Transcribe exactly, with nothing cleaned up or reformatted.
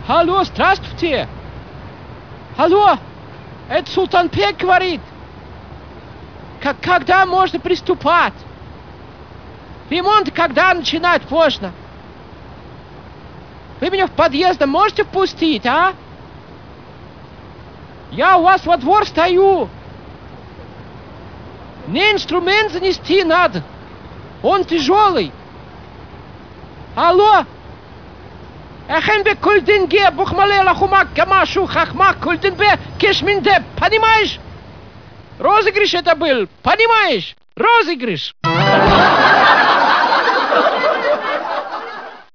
Алло, здравствуйте. Алло, это Султанбек говорит. Как, когда можно приступать? Ремонт когда начинать можно? Вы меня в подъезд можете впустить, а? Я у вас во двор стою. Мне инструмент занести надо. Он тяжелый. Алло. Эхенбе кульдинге бухмалела хумак гамашу хахмак кульдинбе кешминде. Понимаешь? Розыгрыш это был. Понимаешь? Розыгрыш.